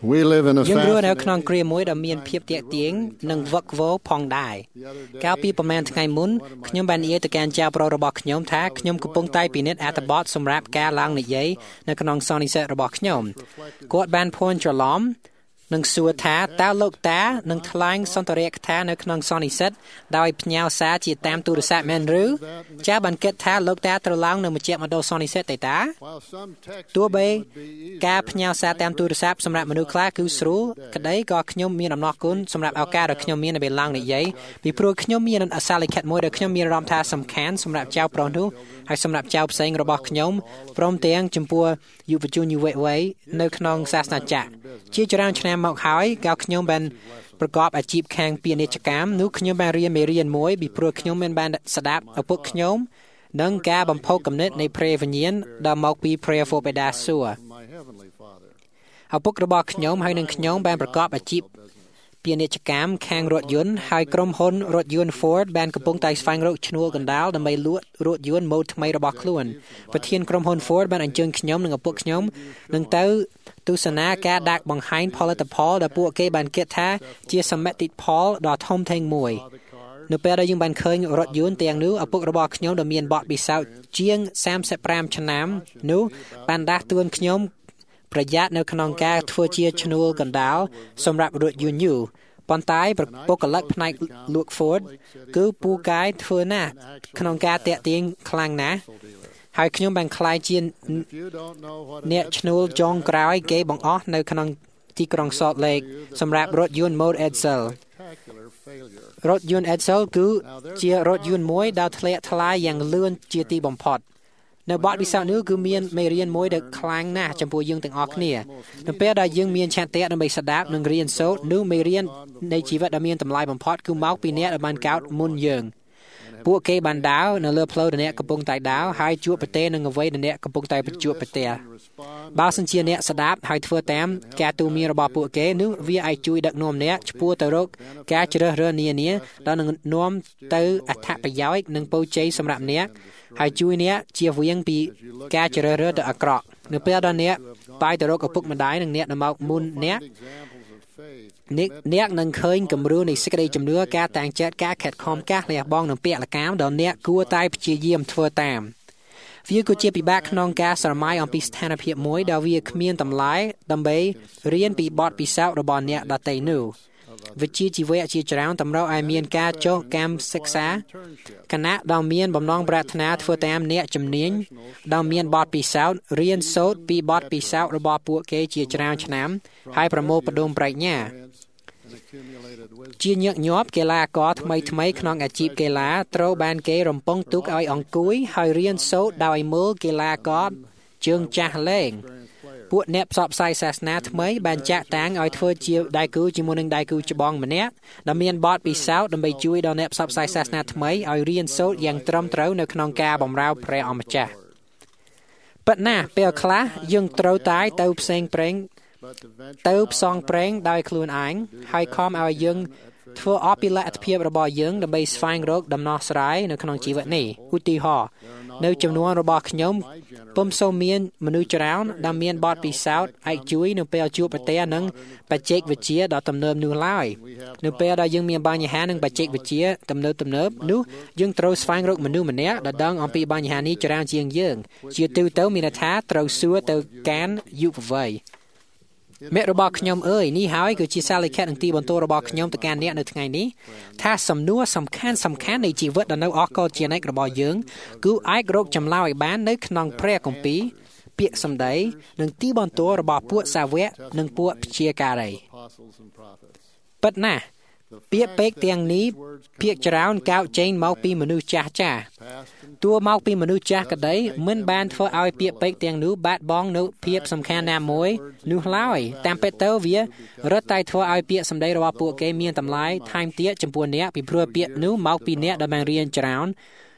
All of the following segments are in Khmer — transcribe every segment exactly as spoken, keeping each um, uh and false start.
We live in a យើងរស់នៅក្នុង fascinating គ្រាមួយដ៏មានភាពទាក់ទាញនិងវឹកវរផងដែរកាលពីប្រហែលថ្ងៃមុនខ្ញុំបាននិយាយទៅកាន់ចៅប្រុសរបស់ខ្ញុំថាខ្ញុំកំពុងតែពិនិត្យអត្ថបទសម្រាប់ការឡើងនិយាយនៅក្នុងសន្និសីទរបស់ខ្ញុំគាត់បានភ័ន្តច្រឡំនឹងសួរថាតើលោកតានឹងថ្លែងសន្ទរកថានៅក្នុងសន្និសីទដោយផ្ញើសារជាតាមទូរស័ព្ទមែនឬចាបានគិតថាលោកតាត្រូវឡើងនៅមជ្ឈមណ្ឌលសន្និសីទទេតាទោះបីការផ្ញើសារតាមទូរស័ព្ទសម្រាប់មនុស្សខ្លះគឺស្រួលក្តីក៏ខ្ញុំមានអំណរគុណសម្រាប់ឱកាសដែលខ្ញុំមាននៅពេលឡើងនិយាយពីព្រោះខ្ញុំមានអសារលិខិតមួយដែលខ្ញុំមានអារម្មណ៍ថាសំខាន់សម្រាប់ចៅប្រុសនោះហើយសម្រាប់ចៅផ្សេងរបស់ខ្ញុំព្រមទាំងចំពោះយុវជនយុវវ័យនៅក្នុងសាសនាចាក់ជាច្រើនឆ្នាំមកហើយកាលខ្ញុំបានប្រកបអាជីពខាងពាណិជ្ជកម្មនោះខ្ញុំបានរៀនមេរៀនមួយពីព្រោះខ្ញុំមានបានស្ដាប់ឪពុកខ្ញុំនិងការបំផុសគំនិតនៃព្រះវិញ្ញាណដែលមកពីព្រះវរបិតាសួគ៌ឪពុករបស់ខ្ញុំហើយនិងខ្ញុំបានប្រកបអាជីពពាណិជ្ជកម្មខាងរថយន្តហើយក្រុមហ៊ុនរថយន្ត Ford បានកំពុងតែស្វែងរកឈ្នួលកណ្ដាលដើម្បីលក់រថយន្តម៉ូដថ្មីរបស់ខ្លួនប្រធានក្រុមហ៊ុន Ford បានអញ្ជើញខ្ញុំនិងឪពុកខ្ញុំនឹងទៅទស្សនាការដាក់បង្ហាញផលិតផលដែលពួកគេបានគិតថាជាសមិទ្ធផលដ៏ធំធេងមួយនៅពេលដែលយើងបានឃើញរថយន្តទាំងនោះឪពុករបស់ខ្ញុំដែលមានបទពិសោធន៍ជាងសាមសិបប្រាំឆ្នាំនោះបានដាស់តឿនខ្ញុំប្រយ័ត្ននៅក្នុងការធ្វើជាឈ្នួលកណ្ដាលសម្រាប់រថយន្តយូរប៉ុន្តែបុគ្គលិកផ្នែកលក់ Ford គឺពូកែធ្វើណាស់ក្នុងការតាក់ទាញខ្លាំងណាស់ហើយខ្ញុំបានខ្លាយជាអ្នកឈ្នួលចុងក្រោយគេបង្អស់នៅក្នុងទីក្រុង Salt Lake សម្រាប់រថយន្ត Model Edsel រថយន្ត Edsel គឺជារថយន្តមួយដែលធ្លាក់ថ្លៃយ៉ាងលឿនជាទីបំផុតនៅបទពិសោធន៍នេះគឺមានមេរៀនមួយដែលខ្លាំងណាស់ចំពោះយើងទាំងអស់គ្នានៅពេលដែលយើងមានឆន្ទៈដើម្បីស្ដាប់និងរៀនសូត្រនោះមេរៀននៃជីវិតដែលមានតម្លៃបំផុតគឺមកពីអ្នកដែលបានកោតមុនយើងពួកគេបានដើរនៅលើផ្លូវដែលអ្នកកំពុងតែដើរហើយជួបប្រទះនឹងអ្វីដែលអ្នកកំពុងតែប្រជួបប្រទះបើសិនជាអ្នកស្ដាប់ហើយធ្វើតាមការទូន្មានរបស់ពួកគេនោះវាអាចជួយដឹកនាំអ្នកឆ្ពោះទៅរកការជ្រើសរើសនានាដែលនឹងនាំទៅអត្ថប្រយោជន៍និងពរជ័យសម្រាប់អ្នកហើយជួយអ្នកជៀសវាងពីការជ្រើសរើសទៅអាក្រក់នៅពេលដែលអ្នកបាយទៅរកឪពុកម្ដាយនិងអ្នកនៅមកមុនអ្នកអ្នកអ្នកនឹងឃើញគំរូនៃសេចក្តីជំនឿការតាំងចិត្តការខិតខំការលះបង់និងពលកម្មដែលអ្នកគួរតែព្យាយាមធ្វើតាមវាគឺជាពិបាកក្នុងការស្រមៃអំពីស្ថានភាពមួយដែលវាគ្មានតម្លៃដើម្បីរៀនពីបទពិសោធន៍របស់អ្នកដទៃនោះវិជ្ជាជីវៈជាច្រើនតម្រូវឲ្យមានការចុះកម្មសិក្សាគណៈដែលមានបំណងប្រាថ្នាធ្វើតាមអ្នកជំនាញដែលមានបទពិសោធន៍រៀនសូត្រពីបទពិសោធន៍របស់ពួកគេជាច្រើនឆ្នាំហើយប្រមូលផ្ដុំប្រាជ្ញាជាញឹកញាប់កីឡាករថ្មីថ្មីក្នុងអាជីពកីឡាត្រូវបានគេរំពឹងទុកឲ្យអង្គុយហើយរៀនសូត្រដោយមើលកីឡាករជើងចាស់លេងពួកអ្នកផ្សព្វផ្សាយសាសនាថ្មីបានចាក់តាំងឲ្យធ្វើជាដៃគូជាមួយនឹងដៃគូច្បងម្នាក់ដែលមានបទពិសោធន៍ដើម្បីជួយដល់អ្នកផ្សព្វផ្សាយសាសនាថ្មីឲ្យរៀនសូត្រយ៉ាងត្រឹមត្រូវនៅក្នុងការបម្រើព្រះអម្ចាស់ប៉ុន្តែពេលខ្លះយើងត្រូវតែទៅផ្សេងប្រេងទៅផ្សងព្រេងដោយខ្លួនឯងហើយខំឲ្យយើងធ្វើអភិលក្ខភាពរបស់យើងដើម្បីស្វែងរកដំណោះស្រាយនៅក្នុងជីវិតនេះឧទាហរណ៍នៅចំនួនរបស់ខ្ញុំពុំសូវមានមនុស្សច្រើនដែលមានបទពិសោធន៍អាចជួយនៅពេលជួបប្រទះនឹងបច្ចេកវិទ្យាដ៏ទំនើបនោះឡើយនៅពេលដែលយើងមានបញ្ហានឹងបច្ចេកវិទ្យាទំនើបទំនើបនោះយើងត្រូវស្វែងរកមនុស្សម្នាក់ដែលដឹងអំពីបញ្ហានេះច្រើនជាងយើងជាទូទៅមានថាត្រូវសួរទៅកាន់យុវវ័យមេរបស់ខ្ញុំអើយនេះហើយគឺជាសារលិខិតនិងទីបន្ទោរបស់ខ្ញុំទៅកាន់អ្នកនៅថ្ងៃនេះថាសំណួរសំខាន់សំខាន់នៃជីវិតដែលនៅអកលជានិច្ចរបស់យើងគឺអាចរកចម្លើយឲ្យបាននៅក្នុងព្រះគម្ពីរពាក្យសម្ដីនិងទីបន្ទោរបស់ពួកសាវកនិងពួកព្យាការីពិតណាស់ពាក្យពេចន៍ទាំងនេះភាគច្រើនកោតចេញមកពីមនុស្សចាស់ចាស់តួមកពីមនុស្សចាស់ក្តីមិនបានធ្វើឲ្យពាក្យពេចន៍ទាំងនោះបាត់បង់នូវភាពសំខាន់ណាមួយនោះឡើយតាមពិតទៅវារត់តែធ្វើឲ្យពាក្យសម្ដីរបស់ពួកគេមានតម្លៃថែមទៀតចំពោះអ្នកពីព្រោះពាក្យនោះមកពីអ្នកដែលបានរៀនច្រើន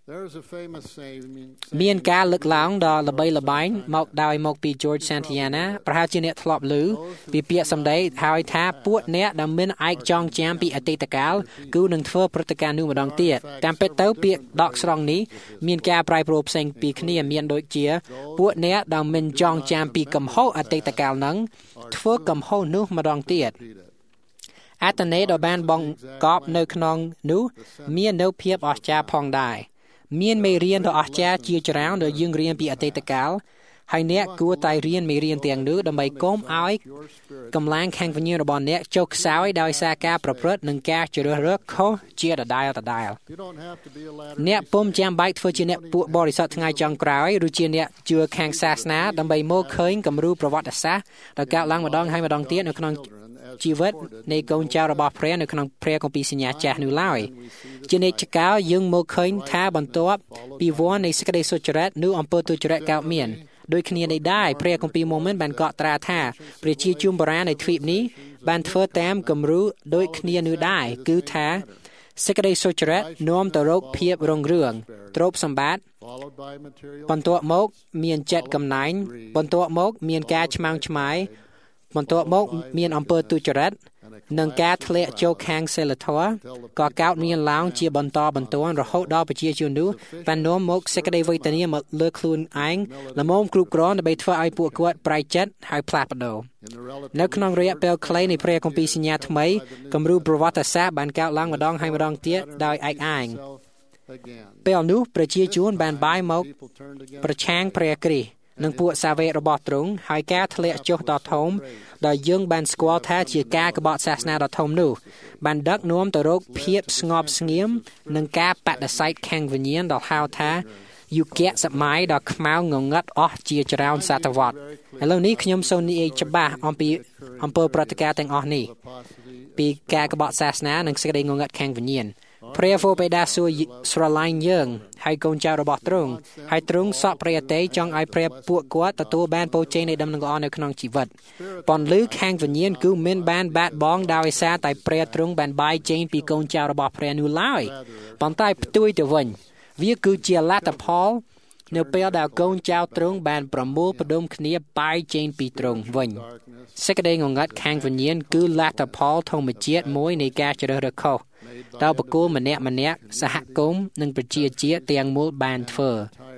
មានការលើកឡើងដ៏ល្បីល្បាញមកដោយមកពី George Santayana ប្រហែលជាអ្នកធ្លាប់ឮពីពាក្យសម្ដីហើយថាពួកអ្នកដែលមានឯកចងចាំពីអតីតកាលគឺនឹងធ្វើព្រឹត្តិការណ៍នោះម្ដងទៀតតាមពិតទៅពាក្យដកស្រង់នេះមានការប្រែប្រួលផ្សេងពីគ្នាមានដូចជាពួកអ្នកដែលមានចងចាំពីកំហុសអតីតកាលនឹងធ្វើកំហុសនោះម្ដងទៀតអត្ថន័យដ៏បានបង្កប់នៅក្នុងនោះមាននៅភាពអស្ចារ្យផងដែរមានមេរៀនដ៏អស្ចារ្យជាច្រើនដែលយើងរៀនពីអតីតកាលហើយអ្នកគួរតែរៀនមេរៀនទាំងនោះដើម្បីកុំឲ្យកម្លាំងខាងវិញ្ញាណរបស់អ្នកចុះខ្សោយដោយសារការប្រព្រឹត្តនិងការជ្រើសរើសខុសជាដដែលដដែលអ្នកពុំចាំបាច់ធ្វើជាអ្នកពួកបរិសុទ្ធថ្ងៃចុងក្រោយឬជាអ្នកជឿខាងសាសនាដើម្បីមកឃើញគំរូប្រវត្តិសាស្ត្រដែលកើតឡើងម្ដងហើយម្ដងទៀតនៅក្នុងជីវិតនៃកូនចៅរបស់ព្រះនៅក្នុងព្រះគម្ពីរសញ្ញាចាស់នោះឡើយជានិច្ចកាលយើងមកឃើញថាបន្ទាប់ពីវដ្តនៃសេចក្តីសុចរិតនោះអំពើទុច្ចរិតកើតមានដោយគ្នានេះដែរព្រះគម្ពីរម៉ូមិនបានកត់ត្រាថាប្រជាជនបុរាណនៃទ្វីបនេះបានធ្វើតាមគំរូដូចគ្នានោះដែរគឺថាសេចក្តីសុចរិតនាំទៅរកភាពរុងរឿងទ្រព្យសម្បត្តិបន្ទាប់មកមានចិត្តកំណាញ់បន្ទាប់មកមានការឆ្មាំងឆ្មៃបន្ទាប់មកមានអំពើទុច្ចរិតនិងការធ្លាក់ចូលខាងសីលធម៌ក៏កើតមានឡើងជាបន្តបន្ទាប់រហូតដល់ប្រជាជននោះបាននាំមកសេចក្តីវេទនាមកលើខ្លួនឯងល្មមគ្រប់គ្រាន់ដើម្បីធ្វើឲ្យពួកគាត់ប្រែកចិត្តហើយផ្លាស់ប្ដូរនៅក្នុងរយៈពេលខ្លីនៃព្រះគម្ពីរសញ្ញាថ្មីគំរូប្រវត្តិសាស្ត្របានកើតឡើងម្ដងហើយម្ដងទៀតដោយឯកឯងពេលនោះប្រជាជនបានបែរមកប្រឆាំងព្រះគ្រីស្ទនិងពួកសាវករបស់ទ្រង់ហើយការធ្លាក់ចុះដ៏ធំដែលយើងបានស្គាល់ថាជាការក្បត់សាសនាដ៏ធំនោះបានដឹកនាំទៅរកភាពស្ងប់ស្ងៀមនិងការបដិសេធខាងវិញ្ញាណដ៏ហៅថាយុគសម័យដ៏ខ្មៅងងឹតអស់ជាច្រើនសតវត្សឥឡូវនេះខ្ញុំសូមនិយាយច្បាស់អំពីអំពើប្រតិការទាំងអស់នេះពីការក្បត់សាសនានិងសេចក្តីងងឹតខាងវិញ្ញាណព្រះវរបិតាសួរស្រឡាញ់យើងហើយកូនចៅរបស់ទ្រង់ហើយទ្រង់សក់ព្រះអតីចង់ឲ្យព្រះពួកគាត់ទទួលបានពរជ័យនៃដំណឹងល្អនៅក្នុងជីវិតពន្លឺខាងវិញ្ញាណគឺមិនបានបាត់បង់ដោយសារតែព្រះទ្រង់បានបែកចេញពីកូនចៅរបស់ព្រះនោះឡើយប៉ុន្តែផ្ទុយទៅវិញវាគឺជាលទ្ធផលនៅពេលដែលកូនចៅទ្រង់បានប្រមូលផ្ដុំគ្នាបែកចេញពីទ្រង់វិញសេចក្តីងងឹតខាងវិញ្ញាណគឺលទ្ធផលធម្មជាតិមួយនៃការជ្រើសរើសខុសតើបុគ្គលម្នាក់ម្នាក់សហគមន៍និងប្រជាជាតិទាំងមូលបានធ្វើ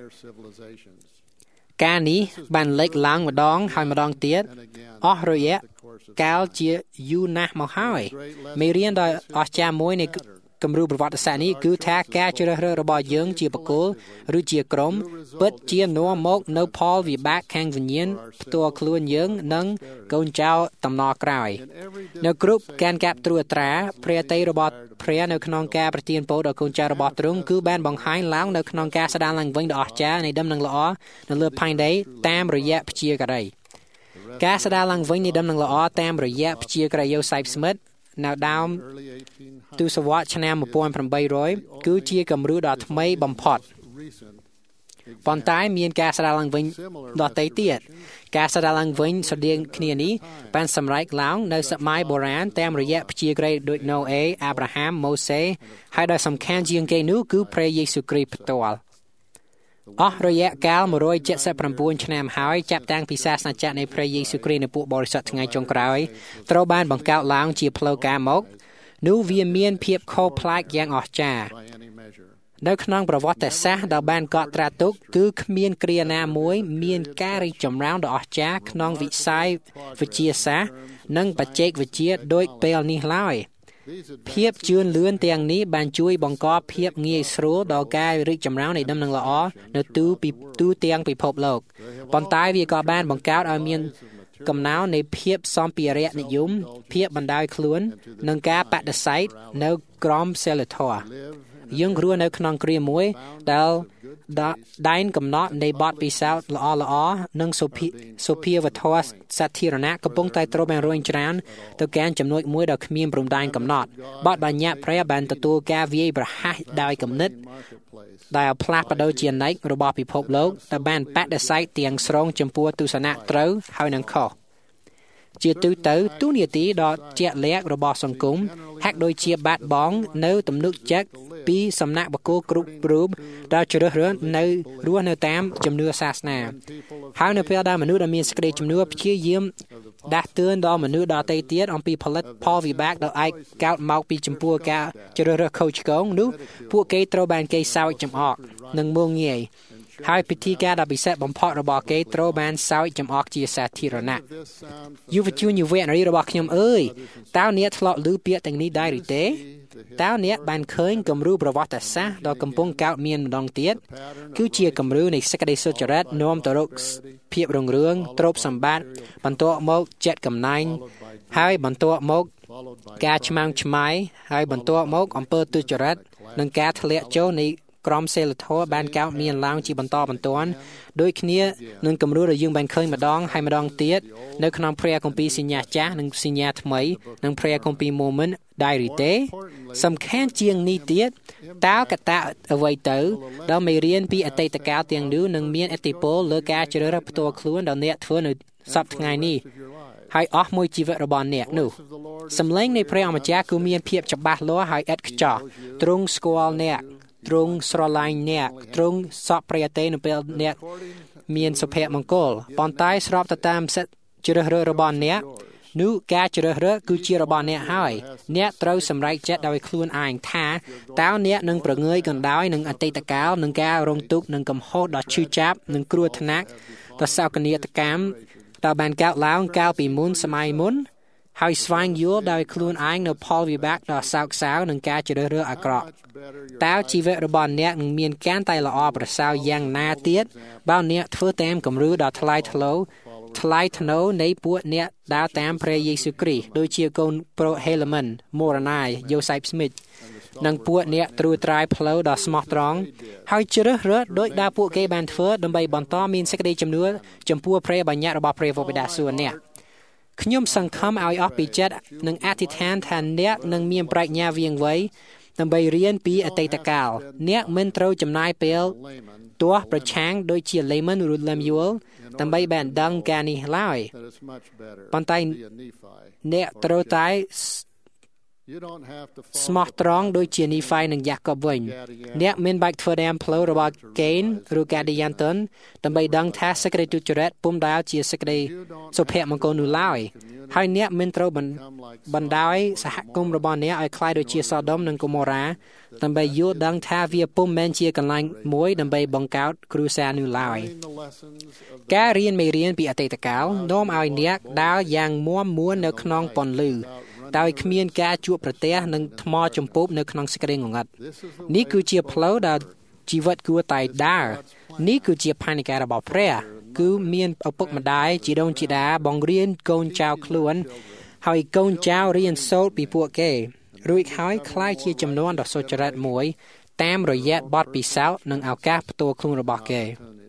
ការនេះបានលេចឡើងម្ដងហើយម្ដងទៀតអស់រយៈកាលជាយូរណាស់មកហើយមេរៀនដ៏អស្ចារ្យមួយនៃគំរូប្រវត្តិសាស្ត្រនេះគឺថាការជ្រើសរើសរបស់យើងជាបុគ្គលឬជាក្រុមពិតជានាំមកនៅផលវិបាកខាងវិញ្ញាណផ្ទាល់ខ្លួនយើងនិងកូនចៅតំណក្រោយនៅគ្រប់ការកាប់ត្រួតត្រាព្រះតីរបស់ព្រះនៅក្នុងការប្រទានពរដល់កូនចៅរបស់ទ្រង់គឺបានបង្ហាញឡើងនៅក្នុងការស្ដារឡើងវិញដ៏អស្ចារ្យនៃដំណឹងល្អនៅលើផែនដីតាមរយៈព្យាការីការស្ដារឡើងវិញនៃដំណឹងល្អតាមរយៈព្យាការីយោសេបស្មិតនៅដើមទសវត្សរ៍ឆ្នាំmột nghìn tám trămគឺជាគំរូដ៏ថ្មីបំផុតប៉ុន្តែមានការស្ដារឡើងវិញដទៃទៀតការស្ដារឡើងវិញស្រដៀងគ្នានេះបានសម្រេចឡើងនៅសម័យបុរាណតាមរយៈព្យាក្រៃដូចណូអេអាប់រ៉ាហាំម៉ូសេហើយដែលសំខាន់ជាងគេនោះគឺព្រះយេស៊ូវគ្រីស្ទផ្ទាល់អស់រយៈកាលmột trăm七十chínឆ្នាំហើយចាប់តាំងពីសាសនាចក្រនៃព្រះយេស៊ូវគ្រីស្ទនៅពួកបរិសុទ្ធថ្ងៃចុងក្រោយត្រូវបានបង្កើតឡើងជាផ្លូវការមកនោះវាមានភាពខុសប្លែកយ៉ាងអស្ចារ្យនៅក្នុងប្រវត្តិសាស្ត្រដែលបានកត់ត្រាទុកគឺគ្មានគ្រាណាមួយមានការរីកចម្រើនដ៏អស្ចារ្យក្នុងវិស័យវិទ្យាសាស្ត្រនិងបច្ចេកវិទ្យាដូចពេលនេះឡើយភាពជឿនលឿនទាំងនេះបានជួយបង្កភាពងាយស្រួលដល់ការរីកចម្រើននៃដំណឹងល្អនៅទូពីទូទាំងពិភពលោកប៉ុន្តែវាក៏បានបង្កើតឲ្យមានកំណោននៃភាពសម្ភារៈនិយមភាពបណ្ដោយខ្លួននិងការបដិសេធនៅក្រមសីលធម៌យើងរស់នៅក្នុងគ្រាមួយដែលដែនកំណត់នៃបទពិសោធន៍ល្អល្អនិងសុភសុភាវធម៌សាធារណៈកំពុងតែត្រូវបានរុញច្រានទៅកាន់ចំណុចមួយដ៏គ្មានព្រំដែនកំណត់បទបញ្ញត្តិព្រះបានទទួលការវាយប្រហារដោយគំនិតដែលផ្លាស់ប្ដូរជានិច្ចរបស់ពិភពលោកដែលបានបដិសេធទាំងស្រុងចំពោះទស្សនៈត្រូវហើយនិងខុសជាទូទៅទូនីតិដ៏ជាក់លាក់របស់សង្គមហាក់ដូចជាបាត់បង់នៅទំនុកចិត្តពីសំណាក់បកគោគ្រប់រូបដែលជ្រើសរើសនៅរស់នៅតាមជំនឿសាសនាហើយនៅពេលដែលមនុស្សដែលមានសេចក្តីជំនឿព្យាយាមដាស់តឿនដល់មនុស្សដទៃទៀតអំពីផលិតផលវិបាកដែលអាចកើតមកពីចំពោះការជ្រើសរើសខុសឆ្គងនោះពួកគេត្រូវបានគេសោកចំអកនិងមើលងាយហើយពិធីការដ៏ពិសេសបំផុតរបស់គេត្រូវបានសោកចំអកជាសាធារណៈយុវជនយុវនារីរបស់ខ្ញុំអើយតើអ្នកធ្លាប់ឮពាក្យទាំងនេះដែរឬទេតើអ្នកបានឃើញគំរូប្រវត្តិសាស្ត្រដ៏កំពុងកើបមានម្ដងទៀតគឺជាគំរូនៃសេចក្តីសុចរិតនាំទៅរកភាពរុងរឿងទ្រព្យសម្បត្តិបន្ទាប់មកចិត្តកំណាញ់ហើយបន្ទាប់មកការឆ្មាំងឆ្មៃហើយបន្ទាប់មកអំពើទុច្ចរិតនិងការធ្លាក់ចូលនៃក្រមសីលធម៌បានកើតមានឡើងជាបន្តបន្ទាប់ដូចគ្នានឹងគំរូដែលយើងបានឃើញម្ដងហើយម្ដងទៀតនៅក្នុងព្រះគម្ពីរសញ្ញាចាស់និងសញ្ញាថ្មីនិងព្រះគម្ពីរម៉ូមិនដែរឬទេសំខាន់ជាងនេះទៀតតើកត្តាអ្វីទៅដែលមេរៀនពីអតីតកាលទាំងនោះនឹងមានឥទ្ធិពលលើការជ្រើសរើសផ្ទាល់ខ្លួនដែលអ្នកធ្វើនៅសប្តាហ៍ថ្ងៃនេះហើយអស់មួយជីវិតរបស់អ្នកនោះសម្លេងនៃព្រះអម្ចាស់គឺមានភាពច្បាស់លាស់ហើយឥតខ្ចោះទ្រង់ស្គាល់អ្នកទ្រង់ស្រឡាញ់អ្នកទ្រង់សពព្រះទេនៅពេលអ្នកមានសុភមង្គលប៉ុន្តែស្របទៅតាមសិទ្ធិជ្រើសរើសរបស់អ្នកនោះការជ្រើសរើសគឺជារបស់អ្នកហើយអ្នកត្រូវសម្រេចចិត្តដោយខ្លួនឯងថាតើអ្នកនឹងប្រងើយកណ្ដោយនឹងអតីតកាលនឹងការរងទុក្ខនឹងកំហុសដ៏ឈឺចាប់នឹងគ្រោះថ្នាក់ដ៏សោកនាដកម្មដែលបានកើតឡើងកាលពីមុនសម័យមុនហើយស្វែងយល់ដោយខ្លួនឯងនៅផលវិបាកដ៏សោកសៅនឹងការជ្រើសរើសអាក្រក់តើជីវិតរបស់អ្នកនឹងមានកាន់តែល្អប្រសើរយ៉ាងណាទៀតបើអ្នកធ្វើតាមគំរូដ៏ថ្លៃថ្នូរថ្លៃថ្នូរនៃពួកអ្នកដើរតាមព្រះយេស៊ូវគ្រីស្ទដូចជាកូនប្រូហេឡមិនមូរណាយយូសែបស្មីតនិងពួកអ្នកត្រួតត្រាយផ្លូវដ៏ស្មោះត្រង់ហើយជ្រើសរើសដោយដែលពួកគេបានធ្វើដើម្បីបន្តមានសេចក្តីជំនឿចំពោះព្រះបញ្ញត្តិរបស់ព្រះវរបិតាសួគ៌អ្នកខ្ញុំសង្ឃឹមឲ្យអស់ពីចិត្តនិងអធិដ្ឋានថាអ្នកនឹងមានប្រាជ្ញាវាងវៃដើម្បីរៀនពីអតីតកាលអ្នកមិនត្រូវចំណាយពេលទាស់ប្រឆាំងដូចជា Layman ឬ Lemuel ដើម្បីបានដឹងការនេះឡើយប៉ុន្តែអ្នកត្រូវតែស្មោះត្រង់ដូចជានីហ្វៃនិងយ៉ាកុបវិញអ្នកមិនបាច់ធ្វើតាមផ្លូវរបស់កេនឬកាឌីយ៉ានតុនដើម្បីដឹងថាសេចក្តីទុច្ចរិតពុំដែលជាសេចក្តីសុភមង្គលនោះឡើយហើយអ្នកមិនត្រូវបណ្ដោយសហគមន៍របស់អ្នកឲ្យคล้ายដូចជាសូដុំនិងកូម៉ូរ៉ាដើម្បីយល់ដឹងថាវាពុំមែនជាកន្លែងមួយដើម្បីបង្កើតគ្រួសារនោះឡើយការរៀនមេរៀនពីអតីតកាលនាំឲ្យអ្នកដើរយ៉ាងមាំមួននៅក្នុងពន្លឺដោយគ្មានការជួបប្រទះនឹងថ្មចំពោកនៅក្នុងសេចក្តីងងឹតនេះគឺជាផ្លូវដែលជីវិតគួរតែដើរនេះគឺជាផែនការរបស់ព្រះគឺមានឪពុកម្ដាយជីដូនជីតាបង្រៀនកូនចៅខ្លួនហើយកូនចៅរៀនសូត្រពីពួកគេរួចហើយคล้ายជាចំនួនដ៏សុចរិតមួយតាមរយៈបទពិសោធន៍និងឱកាសផ្ទាល់ខ្លួនរបស់គេ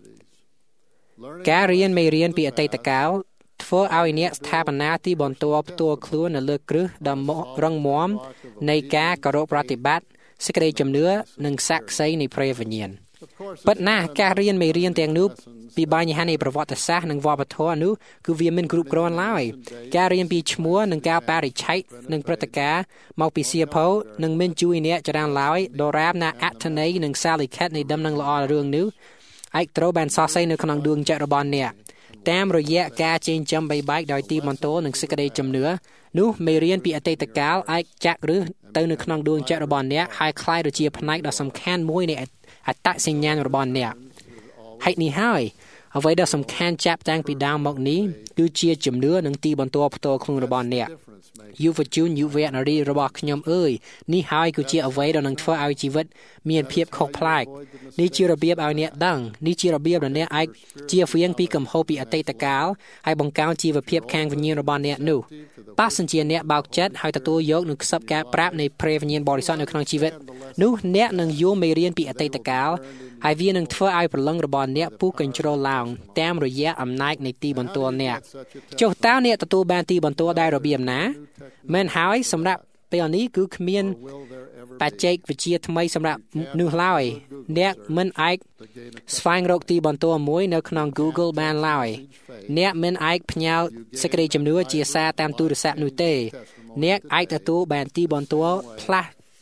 ការរៀនមេរៀនពីអតីតកាលធ្វើឲ្យអ្នកស្ថាបនាទីបន្ទាល់ផ្ទាល់ខ្លួននៅលើគ្រឹះដ៏រឹងមាំនៃការគោរពប្រតិបត្តិសេចក្តីជំនឿនិងស័ក្តិសិទ្ធិនៃព្រះវិញ្ញាណប៉ុន្តែការរៀនមេរៀនទាំងនោះពីបញ្ហានៃប្រវត្តិសាស្ត្រនិងវប្បធម៌នោះគឺវាមិនគ្រប់គ្រាន់ឡើយការរៀនពីឈ្មោះនិងការបរិច្ឆេទនិងព្រឹត្តិការណ៍មកពីសៀវភៅនឹងមិនជួយអ្នកច្រើនឡើយដរាបណាអត្ថន័យនិងសារលិខិតនៃដំណឹងល្អរឿងនោះអាចត្រូវបានសរសេរនៅក្នុងដួងចិត្តរបស់អ្នកតាមរយៈការចេញចាំបីបែកដោយទីបន្ទាល់និងសេចក្តីជំនឿនោះមេរៀនពីអតីតកាលអាចចាក់ឫសទៅនៅក្នុងដួងចិត្តរបស់អ្នកហើយคล้ายទៅជាផ្នែកដ៏សំខាន់មួយនៃអត្តសញ្ញាណរបស់អ្នកហេតុនេះហើយអ្វីដែលសំខាន់ចាប់តាំងពីដើមមកនេះគឺជាជំនឿនិងទីបន្ទាល់ផ្ទាល់ខ្លួនរបស់អ្នកយុវជនយុវនារីរបស់ខ្ញុំអើយនេះហើយគឺជាអ្វីដែលនឹងធ្វើឲ្យជីវិតមានភាពខុសប្លែកនេះជារបៀបឲ្យអ្នកដឹងនេះជារបៀបដែលអ្នកអាចជៀសវាងពីកំហុសពីអតីតកាលហើយបង្កើនជីវភាពខាងវិញ្ញាណរបស់អ្នកនោះបើសិនជាអ្នកបោកចិត្តហើយទទួលយកនឹងខ្សឹបការប្រាប់នៃព្រះវិញ្ញាណបរិសុទ្ធនៅក្នុងជីវិតនោះអ្នកនឹងយល់មេរៀនពីអតីតកាលហើយវានឹងធ្វើឲ្យព្រលឹងរបស់អ្នកពុះកញ្ជ្រោលឡើងតាមរយៈអំណាចនៃទីបន្ទាល់អ្នកចុះតើអ្នកទទួលបានទីបន្ទាល់ដែររបៀបណាមែនហើយសម្រាប់ពេលនេះគឺគ្មានបច្ចេកវិទ្យាថ្មីសម្រាប់នោះឡើយអ្នកមិនអាចស្វែងរកទីបន្ទាល់មួយនៅក្នុង Google បានឡើយអ្នកមិនអាចផ្ញើសេចក្តីជំនឿជាសារតាមទូរស័ព្ទនោះទេអ្នកអាចទទួលបានទីបន្ទាល់ផ្លាស់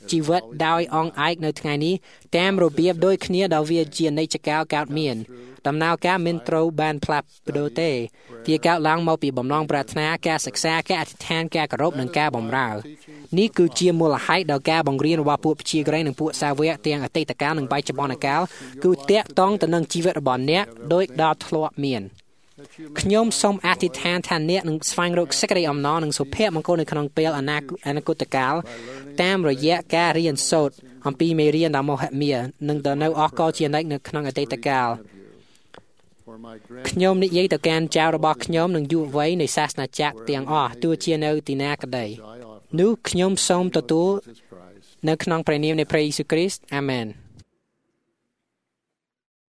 ជីវិតដោយអង្អែកនៅថ្ងៃនេះតាមរបៀបដូចគ្នាដែលវាជានិច្ចកាលកើតមានដំណើរការមិនត្រូវបានផ្លាស់ប្ដូរទេវាកើតឡើងមកពីបំណងប្រាថ្នាការសិក្សាការអធិដ្ឋានការគោរពនិងការបម្រើនេះគឺជាមូលហេតុដែលការបង្រៀនរបស់ពួកព្យាក្រែងនិងពួកសាវកទាំងអតីតកាលនិងបច្ចុប្បន្នកាលគឺតាក់ទងទៅនឹងជីវិតរបស់អ្នកដោយដែលធ្លាប់មានខ្ញុំសូមអធិដ្ឋានថាអ្នកនឹងស្វែងរកសេចក្តីអំណរនិងសុភមង្គលនៅក្នុងពេលអនាគតកាលតាមរយៈការរៀនសូត្រអំពីមេរៀនដ៏មហិមានិងដ៏នៅអកលជានិច្ចនៅក្នុងអតីតកាលខ្ញុំនិយាយទៅកាន់ចៅរបស់ខ្ញុំនិងយុវវ័យនៃសាសនាចក្រទាំងអស់ទោះជានៅទីណាក្តីនោះខ្ញុំសូមទទួលនៅក្នុងព្រះនាមនៃព្រះយេស៊ូវគ្រីស្ទអាមែន